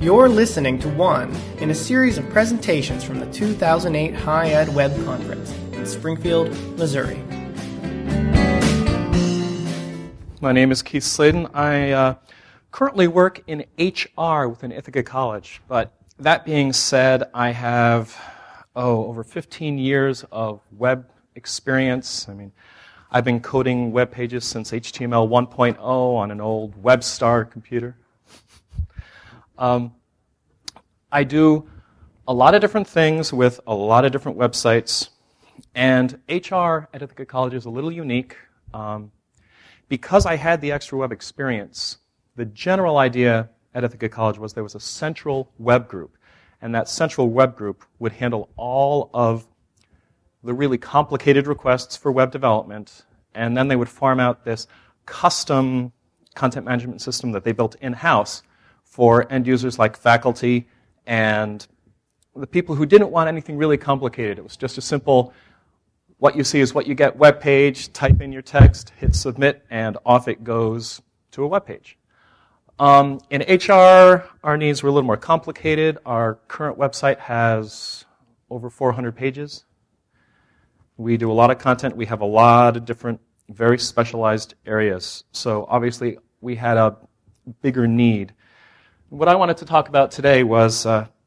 You're listening to one in a series of presentations from the 2008 High Ed Web Conference in Springfield, Missouri. My name is Keith Sladen. I currently work in HR within Ithaca College, but that being said, I have over 15 years of web experience. I've been coding web pages since HTML 1.0 on an old WebStar computer. I do a lot of different things with a lot of different websites, and HR at Ithaca College is a little unique. Because I had the extra web experience, the general idea at Ithaca College was there was a central web group, and that central web group would handle all of the really complicated requests for web development, and then they would farm out this custom content management system that they built in-house for end users like faculty and the people who didn't want anything really complicated. It was just a simple, what you see is what you get web page, type in your text, hit submit, and off it goes to a web page. In HR, our needs were a little more complicated. Our current website has over 400 pages. We do a lot of content. We have a lot of different, very specialized areas. So obviously, we had a bigger need. What I wanted to talk about today was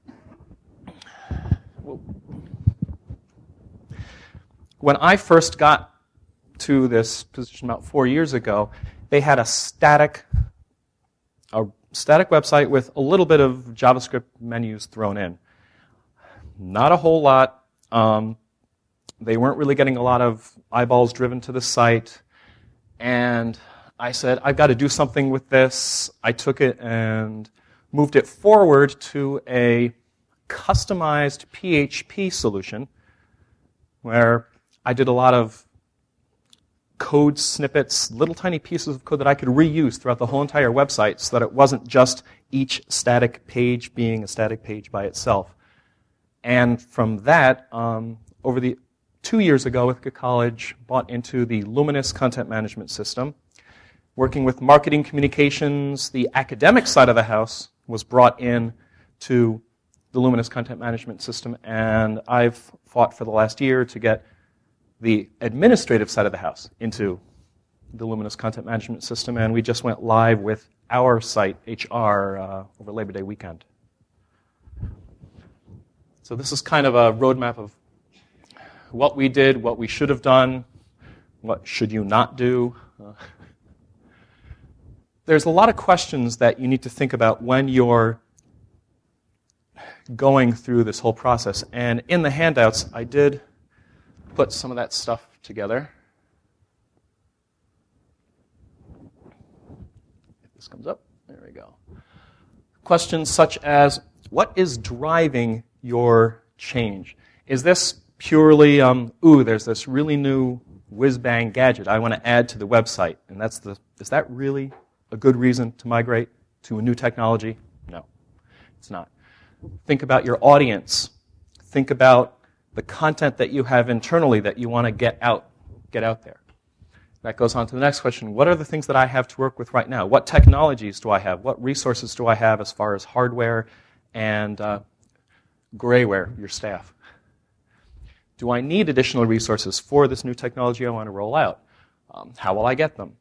when I first got to this position about 4 years ago, they had a static website with a little bit of JavaScript menus thrown in. Not a whole lot. They weren't really getting a lot of eyeballs driven to the site. And I said, I've got to do something with this. I took it and moved it forward to a customized PHP solution where I did a lot of code snippets, little tiny pieces of code that I could reuse throughout the whole entire website so that it wasn't just each static page being a static page by itself. And from that, over the 2 years ago, Ithaca College bought into the Luminous content management system. Working with marketing communications, the academic side of the house was brought in to the Luminous content management system, and I've fought for the last year to get the administrative side of the house into the Luminous content management system, and we just went live with our site, HR, over Labor Day weekend. So this is kind of a roadmap of what we did, what we should have done, what should you not do. There's a lot of questions that you need to think about when you're going through this whole process. And in the handouts, I did put some of that stuff together. If this comes up, there we go. Questions such as, what is driving your change? Is this purely, there's this really new whiz-bang gadget I want to add to the website, and is that really a good reason to migrate to a new technology? No, it's not. Think about your audience. Think about the content that you have internally that you want to get out there. That goes on to the next question. What are the things that I have to work with right now? What technologies do I have? What resources do I have as far as hardware and grayware, your staff? Do I need additional resources for this new technology I want to roll out? How will I get them?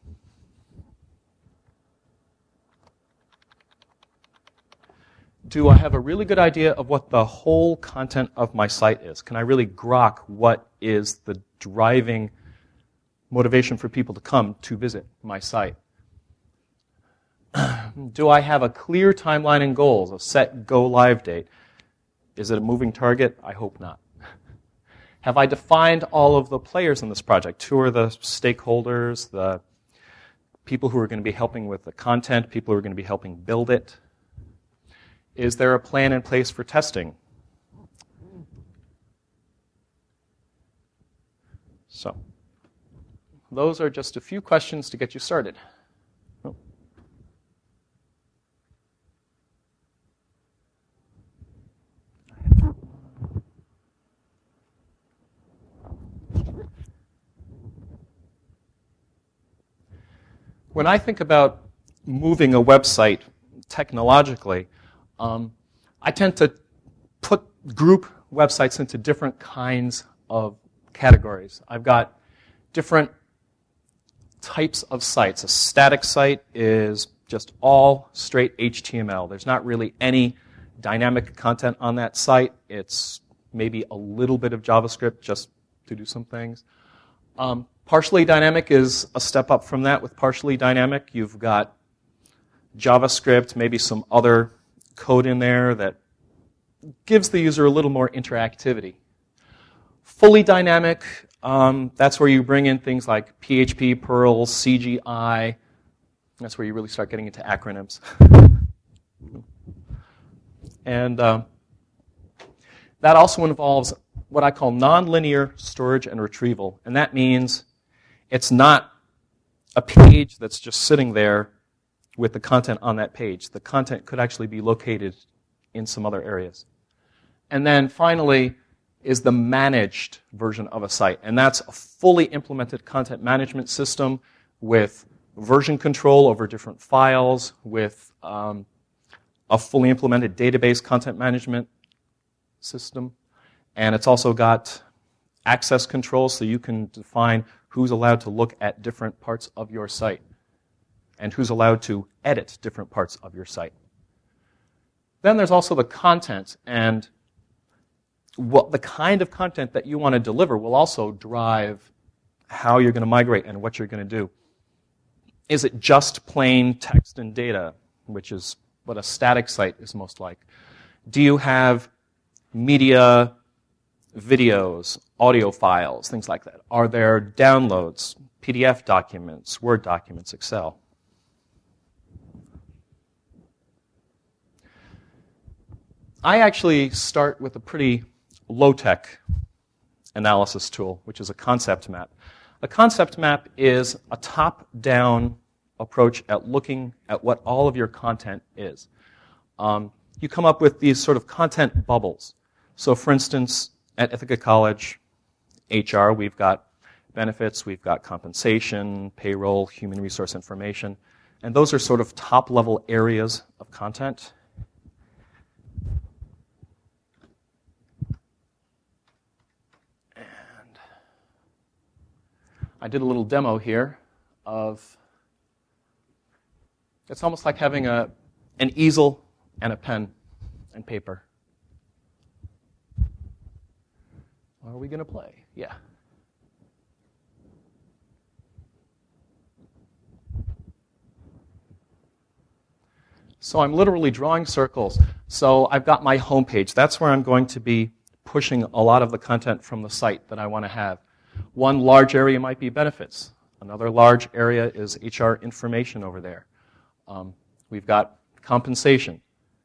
Do I have a really good idea of what the whole content of my site is? Can I really grok what is the driving motivation for people to come to visit my site? Do I have a clear timeline and goals, a set go-live date? Is it a moving target? I hope not. Have I defined all of the players in this project? Who are the stakeholders, the people who are going to be helping with the content, people who are going to be helping build it? Is there a plan in place for testing? So, those are just a few questions to get you started. Oh. When I think about moving a website technologically, I tend to group websites into different kinds of categories. I've got different types of sites. A static site is just all straight HTML. There's not really any dynamic content on that site. It's maybe a little bit of JavaScript just to do some things. Partially dynamic is a step up from that. With partially dynamic, you've got JavaScript, maybe some other code in there that gives the user a little more interactivity. Fully dynamic, that's where you bring in things like PHP, Perl, CGI. That's where you really start getting into acronyms. And that also involves what I call nonlinear storage and retrieval. And that means it's not a page that's just sitting there with the content on that page. The content could actually be located in some other areas. And then finally is the managed version of a site. And that's a fully implemented content management system with version control over different files, with a fully implemented database content management system. And it's also got access control, so you can define who's allowed to look at different parts of your site and who's allowed to edit different parts of your site. Then there's also the content, and the kind of content that you want to deliver will also drive how you're going to migrate and what you're going to do. Is it just plain text and data, which is what a static site is most like? Do you have media, videos, audio files, things like that? Are there downloads, PDF documents, Word documents, Excel? I actually start with a pretty low-tech analysis tool, which is a concept map. A concept map is a top-down approach at looking at what all of your content is. You come up with these sort of content bubbles. So for instance, at Ithaca College, HR, we've got benefits, we've got compensation, payroll, human resource information, and those are sort of top-level areas of content. And I did a little demo here of, it's almost like having an easel and a pen and paper. Are we going to play? Yeah. So I'm literally drawing circles. So I've got my home page. That's where I'm going to be pushing a lot of the content from the site that I want to have. One large area might be benefits. Another large area is HR information over there. We've got compensation.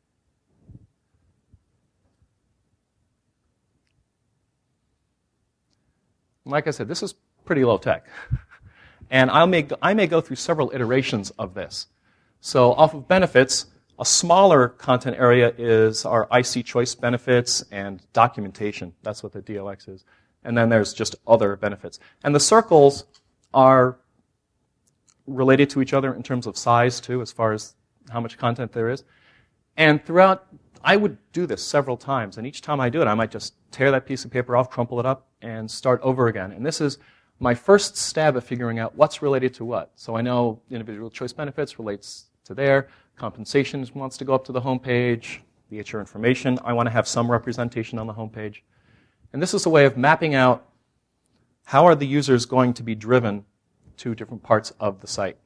Like I said, this is pretty low tech. And I may go through several iterations of this. So off of benefits, a smaller content area is our IC choice benefits and documentation. That's what the DOX is. And then there's just other benefits. And the circles are related to each other in terms of size, too, as far as how much content there is. And throughout, I would do this several times. And each time I do it, I might just tear that piece of paper off, crumple it up, and start over again. And this is my first stab at figuring out what's related to what. So I know individual choice benefits relates to there. Compensation wants to go up to the home page. The HR information, I want to have some representation on the home page. And this is a way of mapping out how are the users going to be driven to different parts of the site.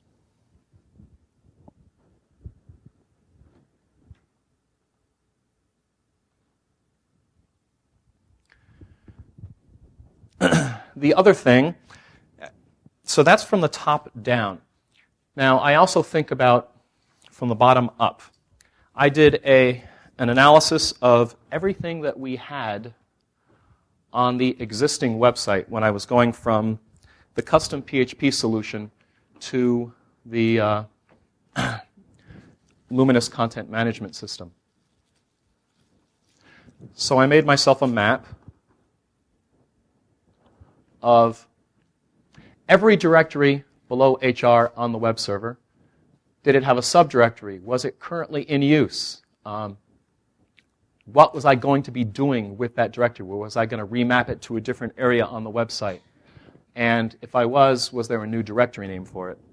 The other thing, so that's from the top down. Now, I also think about from the bottom up. I did an analysis of everything that we had on the existing website when I was going from the custom PHP solution to the Luminous content management system. So I made myself a map of every directory below HR on the web server. Did it have a subdirectory? Was it currently in use? What was I going to be doing with that directory? Or was I going to remap it to a different area on the website? And if I was there a new directory name for it?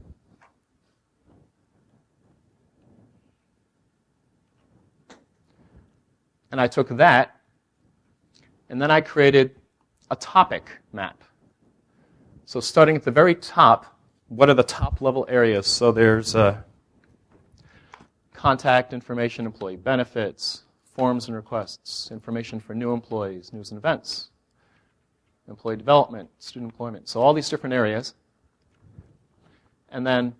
And I took that, and then I created a topic map. So starting at the very top, what are the top-level areas? So there's contact information, employee benefits, forms and requests, information for new employees, news and events, employee development, student employment. So all these different areas. And then,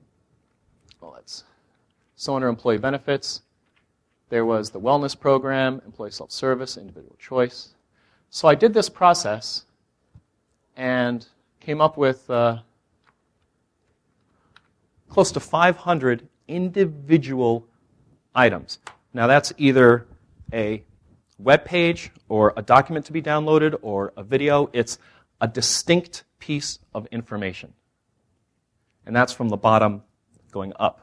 so under employee benefits, there was the wellness program, employee self-service, individual choice. So I did this process and came up with close to 500 individual items. Now that's either a web page or a document to be downloaded or a video. It's a distinct piece of information. And that's from the bottom going up.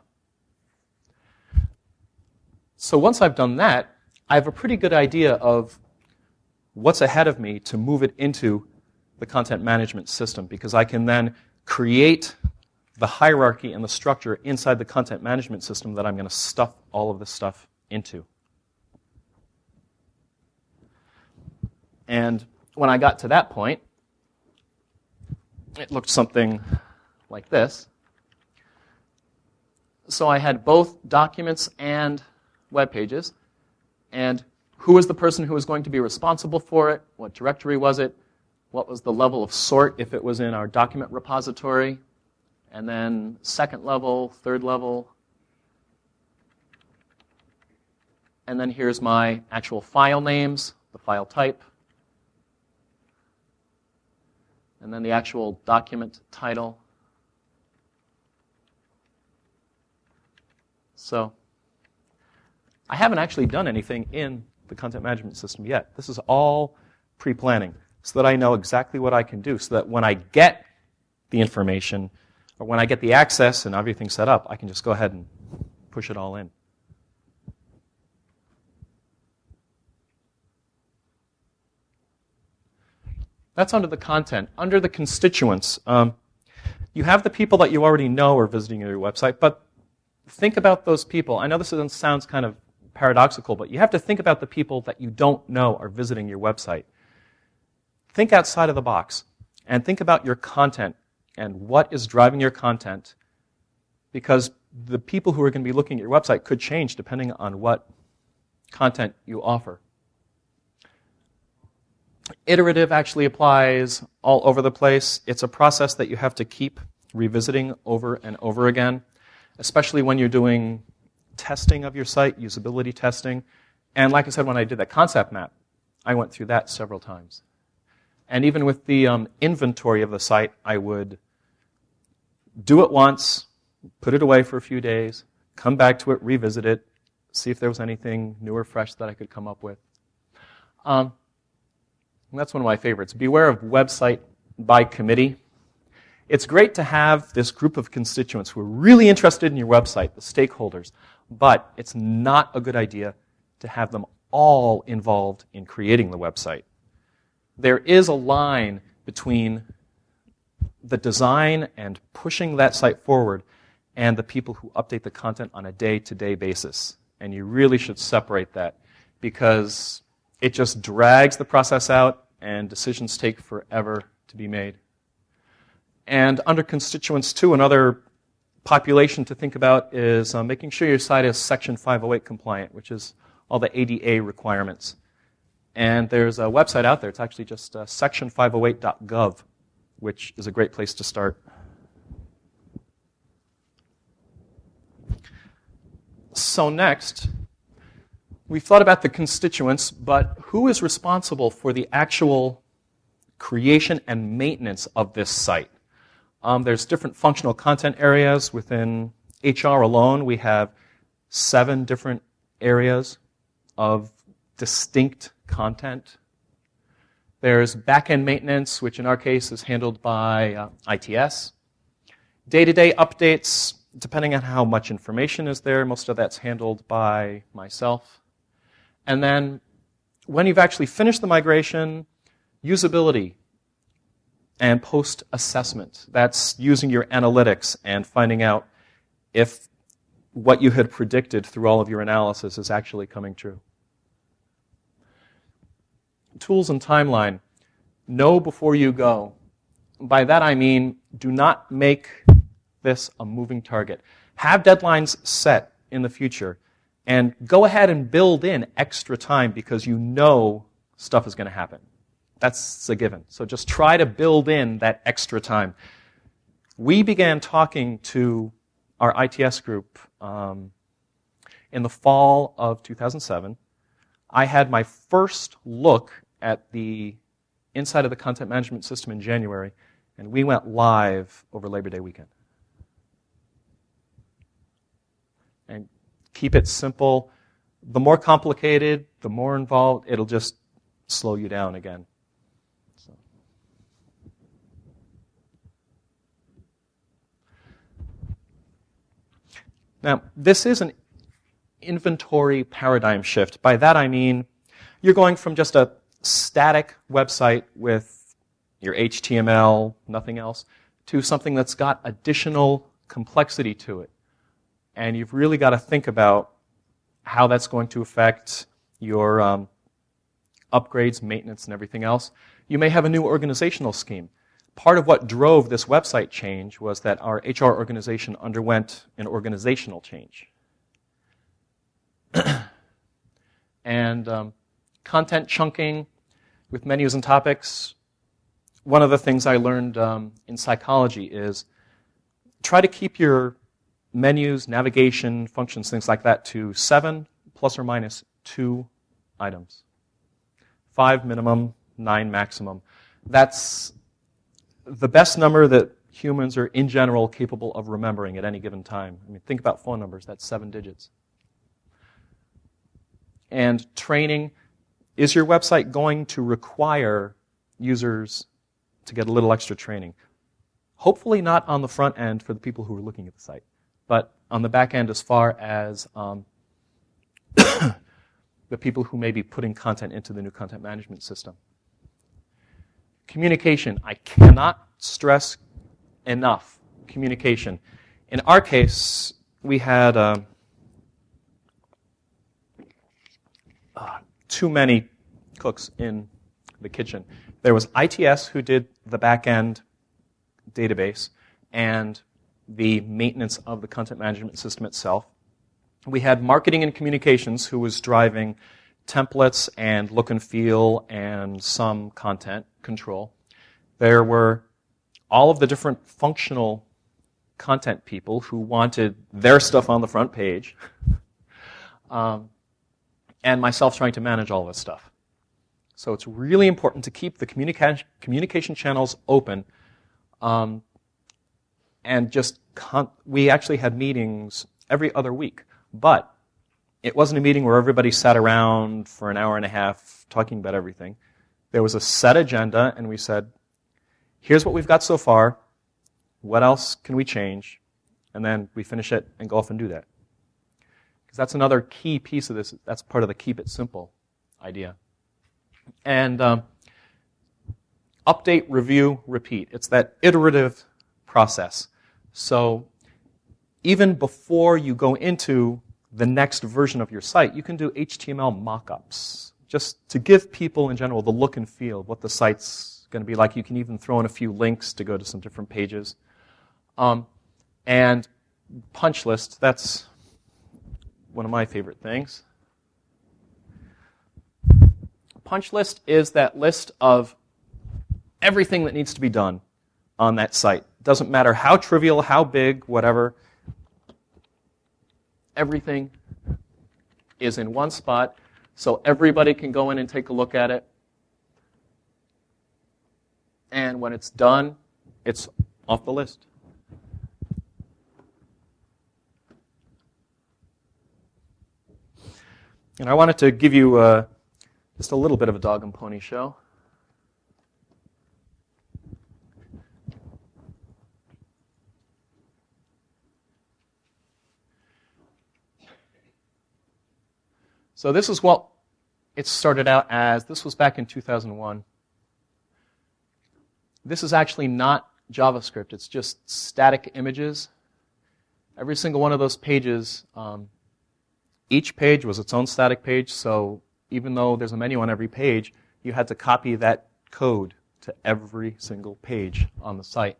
So once I've done that, I have a pretty good idea of what's ahead of me to move it into the content management system, because I can then create the hierarchy and the structure inside the content management system that I'm going to stuff all of this stuff into. And when I got to that point, it looked something like this. So I had both documents and web pages, and who was the person who was going to be responsible for it, what directory was it, what was the level of sort if it was in our document repository, and then second level, third level, and then here's my actual file names, the file type, and then the actual document title. So I haven't actually done anything in the content management system yet. This is all pre-planning so that I know exactly what I can do, so that when I get the information or when I get the access and everything set up, I can just go ahead and push it all in. That's under the content. Under the constituents, you have the people that you already know are visiting your website, but think about those people. I know this sounds kind of paradoxical, but you have to think about the people that you don't know are visiting your website. Think outside of the box and think about your content and what is driving your content, because the people who are going to be looking at your website could change depending on what content you offer. Iterative actually applies all over the place. It's a process that you have to keep revisiting over and over again, especially when you're doing testing of your site, usability testing. And like I said, when I did that concept map, I went through that several times. And even with the inventory of the site, I would do it once, put it away for a few days, come back to it, revisit it, see if there was anything new or fresh that I could come up with. And that's one of my favorites. Beware of website by committee. It's great to have this group of constituents who are really interested in your website, the stakeholders, but it's not a good idea to have them all involved in creating the website. There is a line between the design and pushing that site forward and the people who update the content on a day-to-day basis. And you really should separate that, because it just drags the process out and decisions take forever to be made. And under constituents, too, another population to think about is making sure your site is Section 508 compliant, which is all the ADA requirements. And there's a website out there. It's actually just section508.gov, which is a great place to start. So next, we've thought about the constituents, but who is responsible for the actual creation and maintenance of this site? There's different functional content areas. Within HR alone, we have 7 different areas of distinct content. There's back-end maintenance, which in our case is handled by ITS. Day-to-day updates depending on how much information is there, most of that's handled by myself. And then when you've actually finished the migration, usability and post-assessment. That's using your analytics and finding out if what you had predicted through all of your analysis is actually coming true. Tools and timeline. Know before you go. By that I mean, do not make this a moving target. Have deadlines set in the future, and go ahead and build in extra time because you know stuff is going to happen. That's a given. So just try to build in that extra time. We began talking to our ITS group in the fall of 2007. I had my first look at the inside of the content management system in January, and we went live over Labor Day weekend. And keep it simple. The more complicated, the more involved, it'll just slow you down again. So. Now, this is an inventory paradigm shift. By that I mean you're going from just a static website with your HTML, nothing else, to something that's got additional complexity to it. And you've really got to think about how that's going to affect your upgrades, maintenance, and everything else. You may have a new organizational scheme. Part of what drove this website change was that our HR organization underwent an organizational change. And content chunking with menus and topics. One of the things I learned in psychology is try to keep your menus, navigation, functions, things like that to 7 plus or minus 2 items. 5 minimum, 9 maximum. That's the best number that humans are in general capable of remembering at any given time. I mean, think about phone numbers, that's 7 digits. And training, is your website going to require users to get a little extra training? Hopefully not on the front end for the people who are looking at the site, but on the back end as far as the people who may be putting content into the new content management system. Communication. I cannot stress enough communication. In our case, we had too many cooks in the kitchen. There was ITS who did the back-end database and the maintenance of the content management system itself. We had marketing and communications who was driving templates and look and feel and some content control. There were all of the different functional content people who wanted their stuff on the front page, and myself trying to manage all this stuff. So it's really important to keep the communication channels open, and just we actually had meetings every other week, but it wasn't a meeting where everybody sat around for an hour and a half talking about everything. There was a set agenda, and we said, here's what we've got so far, what else can we change, and then we finish it and go off and do that. Because that's another key piece of this. That's part of the keep it simple idea. And update, review, repeat. It's that iterative process. So even before you go into the next version of your site, you can do HTML mock-ups, just to give people in general the look and feel of what the site's going to be like. You can even throw in a few links to go to some different pages. And punch list, that's one of my favorite things. Punch list is that list of everything that needs to be done on that site. Doesn't matter how trivial, how big, whatever. Everything is in one spot, so everybody can go in and take a look at it. And when it's done, it's off the list. And I wanted to give you just a little bit of a dog and pony show. So this is what it started out as. This was back in 2001. This is actually not JavaScript. It's just static images. Every single one of those pages, each page was its own static page, so even though there's a menu on every page, you had to copy that code to every single page on the site.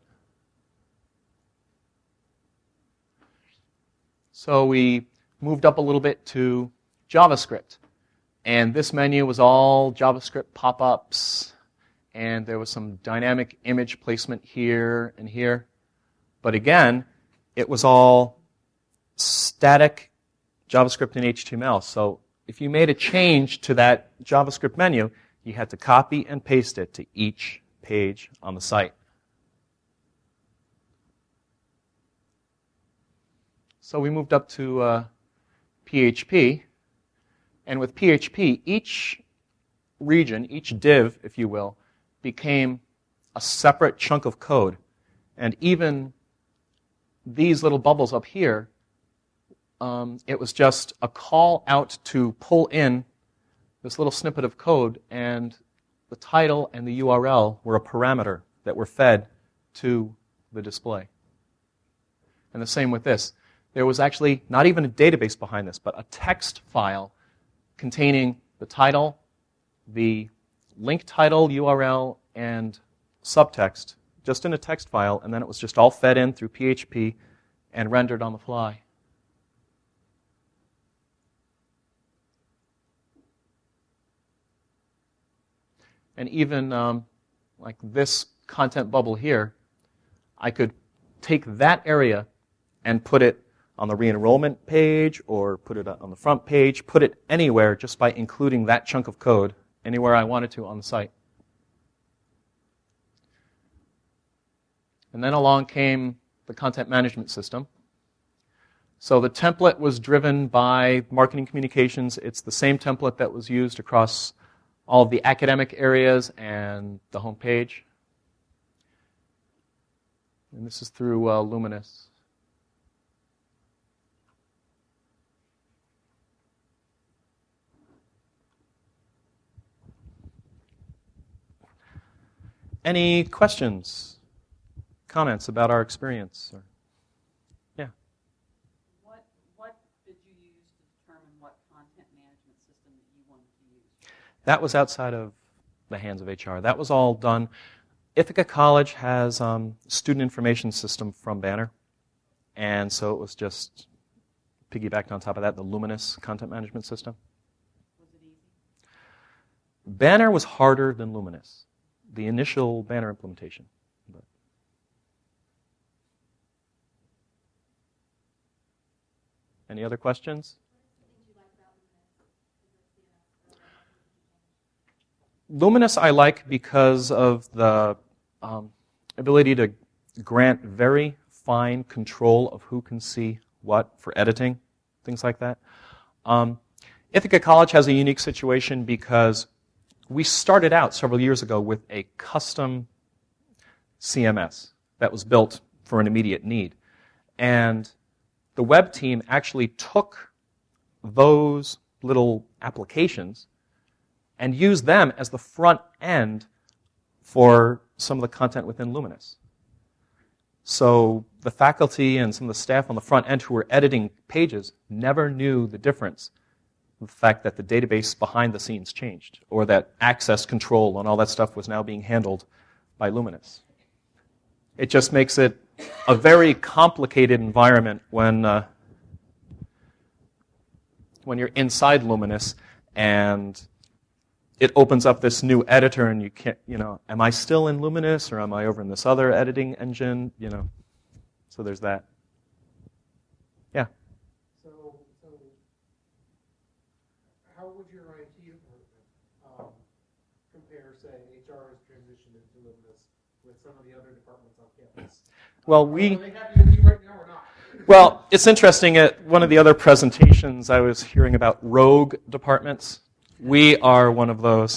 So we moved up a little bit to JavaScript. And this menu was all JavaScript pop-ups, and there was some dynamic image placement here and here. But again, it was all static JavaScript and HTML. So if you made a change to that JavaScript menu, you had to copy and paste it to each page on the site. So we moved up to PHP. And with PHP, each region, each div, if you will, became a separate chunk of code. And even these little bubbles up here, it was just a call out to pull in this little snippet of code, and the title and the URL were a parameter that were fed to the display. And the same with this. There was actually not even a database behind this, but a text file containing the title, the link title, URL, and subtext, just in a text file, and then it was just all fed in through PHP and rendered on the fly. And even like this content bubble here, I could take that area and put it on the re-enrollment page or put it on the front page, put it anywhere just by including that chunk of code anywhere I wanted to on the site. And then along came the content management system. So the template was driven by marketing communications. It's the same template that was used across all of the academic areas and the home page. And this is through Luminous. Any questions, comments about our experience? Or, yeah. What did you use to determine what content management system that you wanted to use? That was outside of the hands of HR. That was all done. Ithaca College has student information system from Banner, and so it was just piggybacked on top of that, the Luminous content management system. Was it easy? Banner was harder than Luminous, the initial Banner implementation. But. Any other questions? Luminous I like because of the ability to grant very fine control of who can see what for editing, things like that. Ithaca College has a unique situation because we started out several years ago with a custom CMS that was built for an immediate need. And the web team actually took those little applications and used them as the front end for some of the content within Luminous. So the faculty and some of the staff on the front end who were editing pages never knew the difference. The fact that the database behind the scenes changed, or that access control and all that stuff was now being handled by Luminous. It just makes it a very complicated environment when you're inside Luminous and it opens up this new editor and you can't, am I still in Luminous or am I over in this other editing engine? So there's that. Yeah. So how would your IT department compare, say, HR's transition into Luminous with some of the other departments on campus? Well, Are they happy with you right now or not? Well, it's interesting. At one of the other presentations, I was hearing about rogue departments. We are one of those.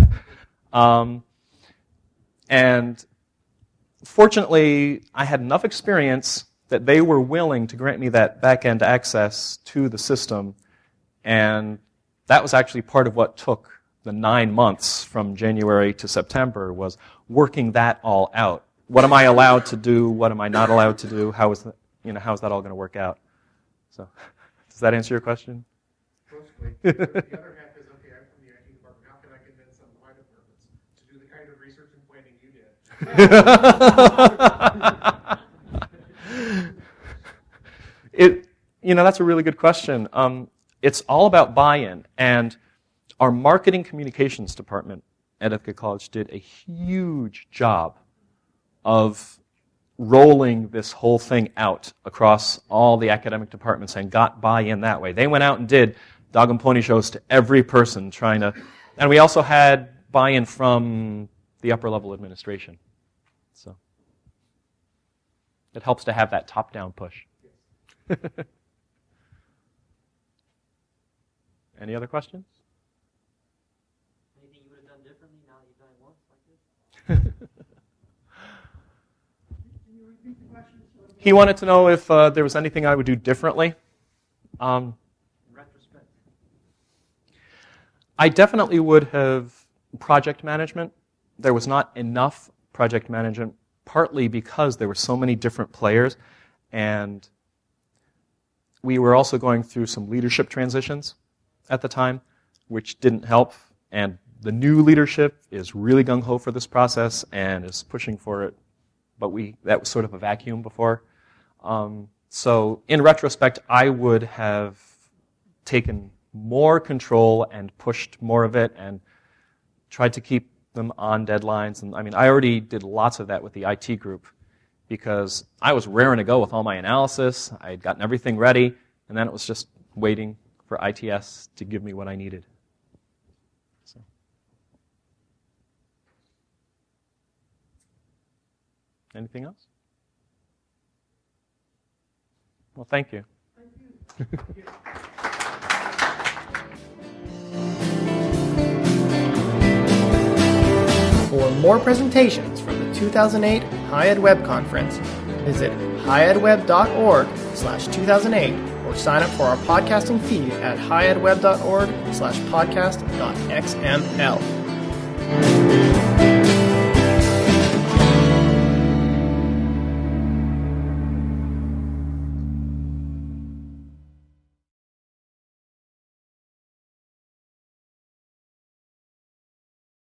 And fortunately, I had enough experience that they were willing to grant me that back-end access to the system, and that was actually part of what took the 9 months from January to September, was working that all out. What am I allowed to do? What am I not allowed to do? How is that all going to work out? So, does that answer your question? Mostly. The other half is, okay, I'm from the IT department. How can I convince some of my departments to do the kind of research and planning you did? That's a really good question. It's all about buy-in, and our marketing communications department at Ithaca College did a huge job of rolling this whole thing out across all the academic departments and got buy-in that way. They went out and did dog and pony shows to every person and we also had buy-in from the upper level administration. So it helps to have that top-down push. Any other questions? Anything you would have done differently now that you've done it once like this? He wanted to know if there was anything I would do differently. In retrospect. I definitely would have project management. There was not enough project management, partly because there were so many different players, and we were also going through some leadership transitions at the time, which didn't help. And the new leadership is really gung-ho for this process and is pushing for it, but that was sort of a vacuum before. So in retrospect, I would have taken more control and pushed more of it and tried to keep them on deadlines. And I already did lots of that with the IT group because I was raring to go with all my analysis. I had gotten everything ready, and then it was just waiting for ITS to give me what I needed. So. Anything else? Well, thank you. Thank you. For more presentations from the 2008 High Ed Web Conference, visit highedweb.org/2008 or sign up for our podcasting feed at highedweb.org/podcast.xml.